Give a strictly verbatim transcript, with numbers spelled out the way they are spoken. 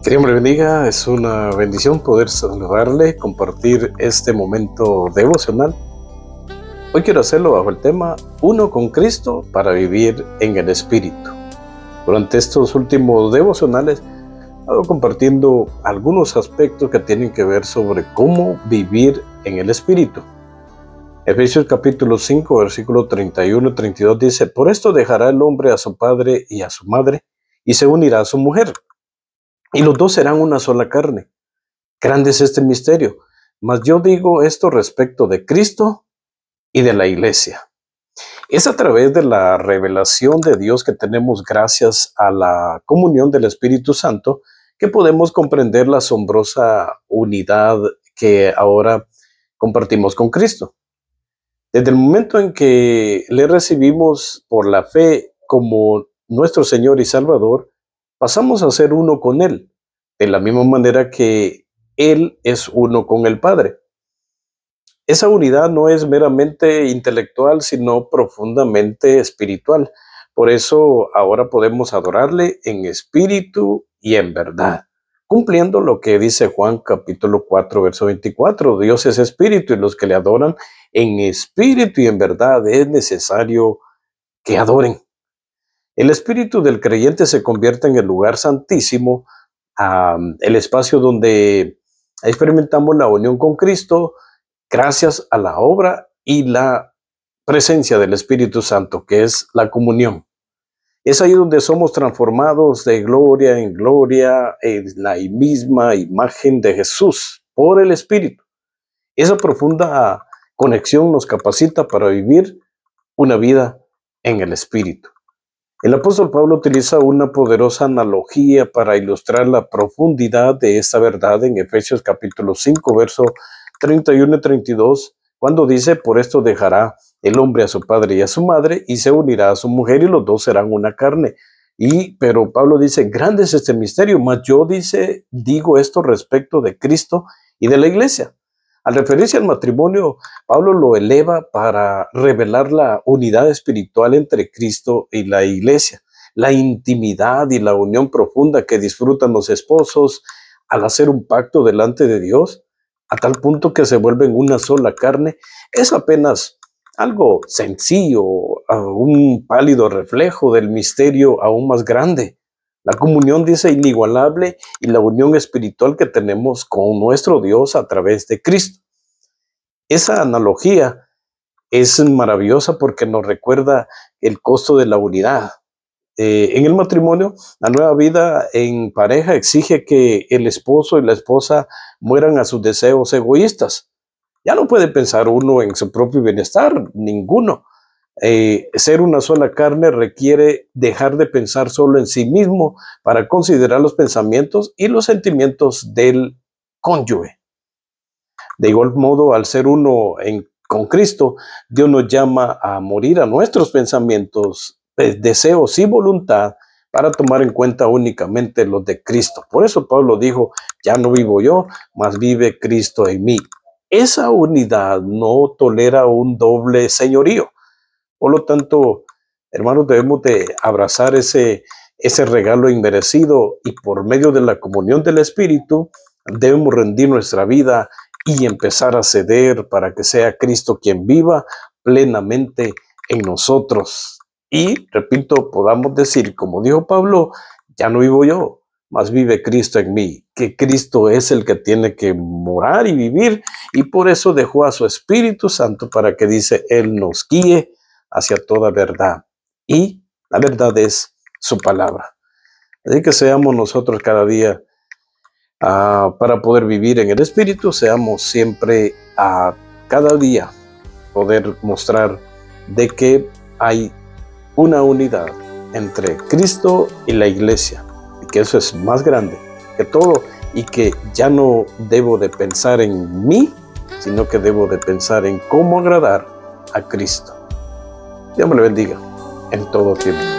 Que Dios me bendiga, es una bendición poder saludarle, compartir este momento devocional. Hoy quiero hacerlo bajo el tema Uno con Cristo para vivir en el Espíritu. Durante estos últimos devocionales he estado compartiendo algunos aspectos que tienen que ver sobre cómo vivir en el Espíritu. Efesios capítulo cinco, versículo treinta y uno y treinta y dos dice: Por esto dejará el hombre a su padre y a su madre, y se unirá a su mujer, y los dos serán una sola carne. Grande es este misterio, mas yo digo esto respecto de Cristo y de la iglesia. Es a través de la revelación de Dios que tenemos, gracias a la comunión del Espíritu Santo, que podemos comprender la asombrosa unidad que ahora compartimos con Cristo. Desde el momento en que le recibimos por la fe como nuestro Señor y Salvador, pasamos a ser uno con Él, de la misma manera que Él es uno con el Padre. Esa unidad no es meramente intelectual, sino profundamente espiritual. Por eso ahora podemos adorarle en espíritu y en verdad, cumpliendo lo que dice Juan capítulo cuatro, verso veinticuatro. Dios es espíritu, y los que le adoran en espíritu y en verdad es necesario que adoren. El espíritu del creyente se convierte en el lugar santísimo, um, el espacio donde experimentamos la unión con Cristo gracias a la obra y la presencia del Espíritu Santo, que es la comunión. Es ahí donde somos transformados de gloria en gloria en la misma imagen de Jesús por el Espíritu. Esa profunda conexión nos capacita para vivir una vida en el Espíritu. El apóstol Pablo utiliza una poderosa analogía para ilustrar la profundidad de esta verdad en Efesios capítulo cinco, verso treinta y uno y treinta y dos, cuando dice: Por esto dejará el hombre a su padre y a su madre, y se unirá a su mujer, y los dos serán una carne. Y, pero Pablo dice: grande es este misterio, mas yo dice, digo esto respecto de Cristo y de la iglesia. Al referirse al matrimonio, Pablo lo eleva para revelar la unidad espiritual entre Cristo y la iglesia, la intimidad y la unión profunda que disfrutan los esposos al hacer un pacto delante de Dios, a tal punto que se vuelven una sola carne. Es apenas algo sencillo, un pálido reflejo del misterio aún más grande. La comunión, dice, inigualable, y la unión espiritual que tenemos con nuestro Dios a través de Cristo. Esa analogía es maravillosa porque nos recuerda el costo de la unidad. Eh, en el matrimonio, la nueva vida en pareja exige que el esposo y la esposa mueran a sus deseos egoístas. Ya no puede pensar uno en su propio bienestar, ninguno. Eh, ser una sola carne requiere dejar de pensar solo en sí mismo para considerar los pensamientos y los sentimientos del cónyuge. De igual modo, al ser uno en, con Cristo, Dios nos llama a morir a nuestros pensamientos, deseos y voluntad, para tomar en cuenta únicamente los de Cristo. Por eso Pablo dijo: ya no vivo yo, mas vive Cristo en mí. Esa unidad no tolera un doble señorío. Por lo tanto, hermanos, debemos de abrazar ese, ese regalo inmerecido, y por medio de la comunión del Espíritu debemos rendir nuestra vida y empezar a ceder para que sea Cristo quien viva plenamente en nosotros. Y, repito, podamos decir, como dijo Pablo: ya no vivo yo, mas vive Cristo en mí, que Cristo es el que tiene que morar y vivir, y por eso dejó a su Espíritu Santo para que, dice, Él nos guíe hacia toda verdad, y la verdad es su palabra. Así que seamos nosotros cada día, uh, para poder vivir en el Espíritu, seamos siempre, uh, cada día, poder mostrar de que hay una unidad entre Cristo y la iglesia, y que eso es más grande que todo, y que ya no debo de pensar en mí, sino que debo de pensar en cómo agradar a Cristo. Dios me lo bendiga en todo tiempo.